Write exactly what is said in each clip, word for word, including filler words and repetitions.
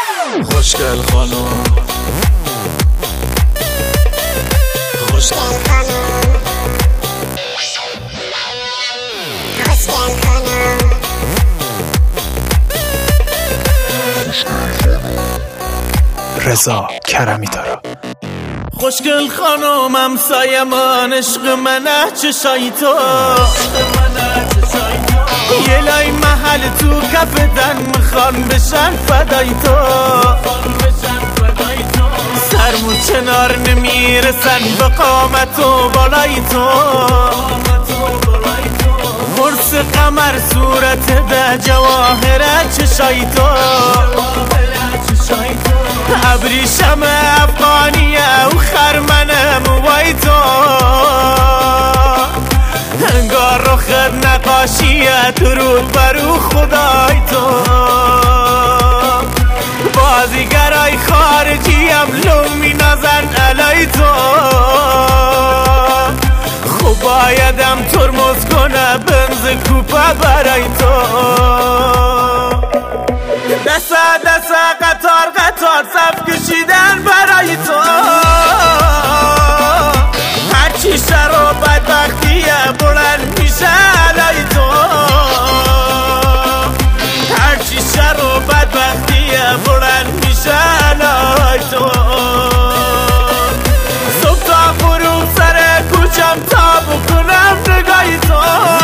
خوشگل خانم، خوشگل خانم، خوشگل خانم، رضا کرمی تارا. خوشگل خانم همسایه من، عشق منه چشای تو، یه لای محل تو کف دن میخوان بشن فدای تو، سرمو چنار نمیرسن به قامت و بالای تو، قرص قمر صورت ده جواهره چشای تو، ابریشم افغانیه و خرمنه موای تو، انگار رخت نقاشیه درود برو خدای تو، بازیگرای خارجی هم لو می نزن علای تو، خوب بایدم ترمز کنه بنز کوپه برای تو، دسته دسته قطار قطار صف کشیدن برای تو، هرچی شر و بدبختیه بلند میشه علای تو، هرچی شر و بدبختیه بلند میشه علای تو، صبح تا غروب سر کوچم تا بکنم نگاهی تو،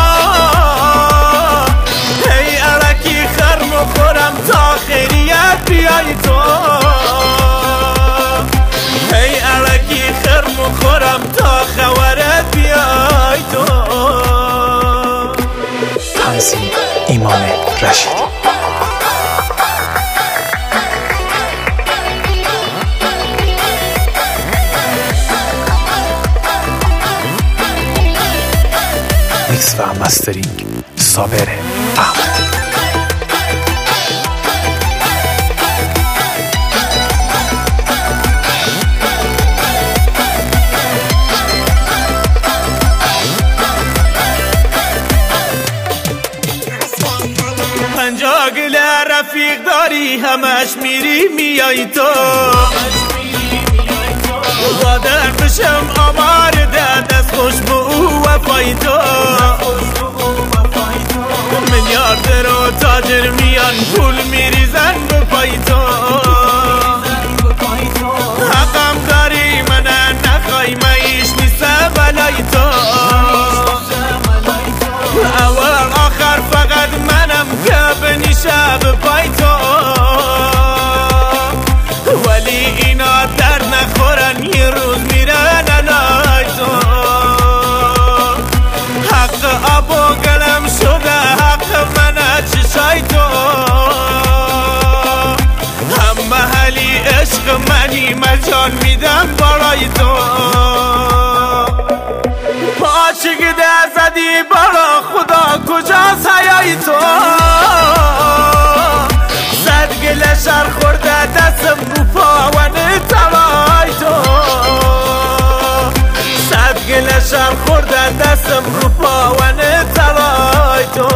هی علکی خرم و خورم تا خیریت بیای تو، هی علکی خرم و خورم تا خورت بیای تو. تنظیم ایمان رشید. میکس و مسترینگ صابر احمد. پنجاه گل رفیق داری همش میری میای تو، قادر بشم آمار ده دست خوش به او وفای تو، میلیارد رو تاجر میان پول میریزن به پای تو، حقم داری من نخوای معیش نیسته بلای تو، اول آخر فقط منم که بنیشه به پای تو، ولی اینا در نخورن یه روز میرن علای تو، حق آب و گلم شده حق منه چشای تو، هم محلی عشق منی من جان میدم برای تو، پاچگی ده زدی برا خدا کجاست حیای تو، صد گل شر خورده دستم رو پاونه تلای تو، صد گل شر خورده دستم رو پاونه تلای تو،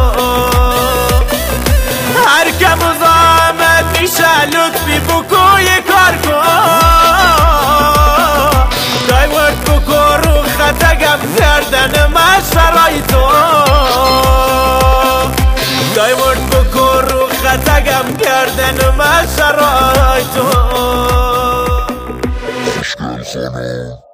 هر که مزاحمت میشه لطفی بکن یه کار کن، دایورد بکن رو خطگم گردن من شرای تو، دایورد بکن رو خطگم گردن من شرای تو.